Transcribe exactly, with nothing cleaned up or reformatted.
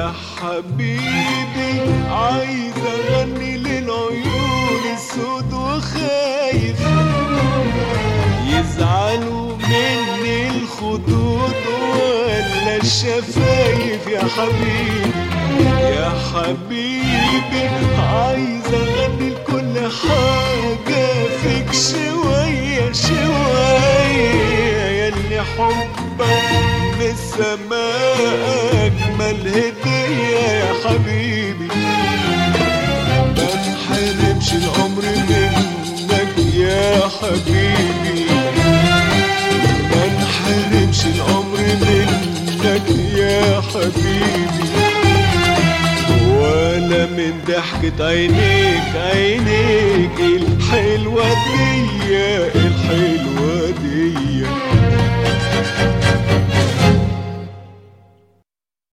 يا حبيبي عايز اغني للعيون السود وخايف يزعلوا مني الخدود ولا الشفايف. يا حبيبي يا حبيبي عايز اغني لكل حاجة فيك شوية شوية، ياللي حبك من السماء اجمل هدية. يا حبيبي ما انحرمش العمر منك يا حبيبي، ما انحرمش العمر منك يا حبيبي، ولا من ضحكة عينيك عينيك الحلوة دي الحلوة دي.